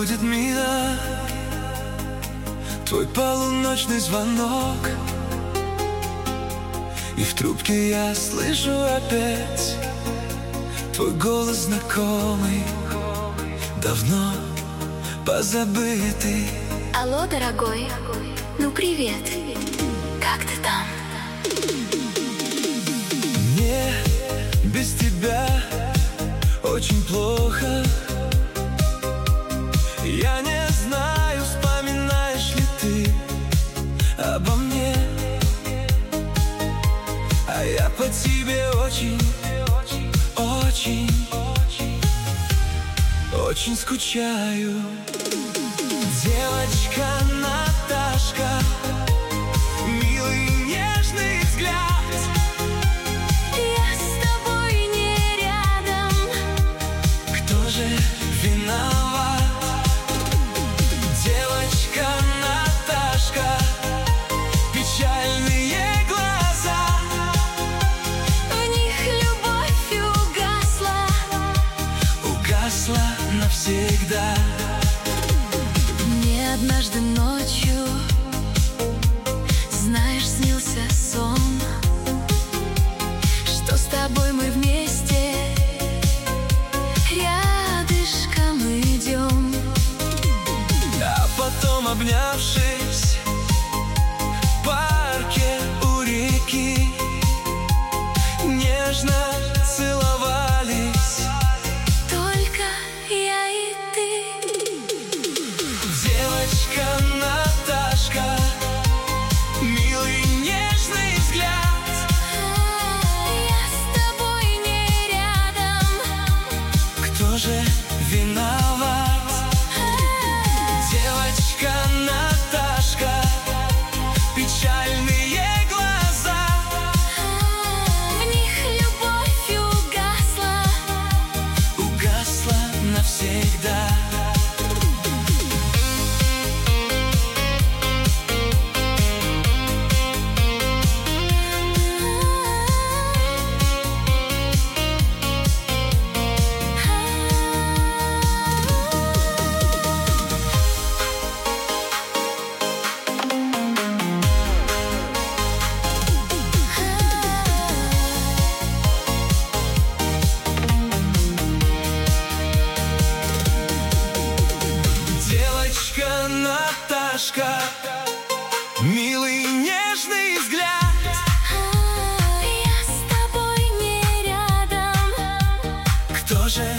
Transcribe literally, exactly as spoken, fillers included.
будет меня твой полуночный звонок, и в трубке я слышу опять твой голос знакомый, давно позабытый. Алло, дорогой, ну привет, как ты там? Мне без тебя очень плохо. Я не знаю, вспоминаешь ли ты обо мне, а я по тебе очень, очень, очень скучаю. Девочка Наташка, милый нежный взгляд. Я с тобой не рядом. Кто же виноват? Девочка Наташка, печальные глаза, в них любовь угасла, угасла навсегда. Мне однажды ночью, знаешь, снился сон, что с тобой мы вместе рядышком идем, а потом, обнявшись в парке у реки, нежно целовались только я и ты. Девочка Наташка, милый нежный взгляд. Я с тобой не рядом. Кто же виноват? Девочка Наташка, печальные глаза, в них любовь угасла, угасла навсегда. Девочка Наташка, милый нежный взгляд. я с тобой не рядом. Кто же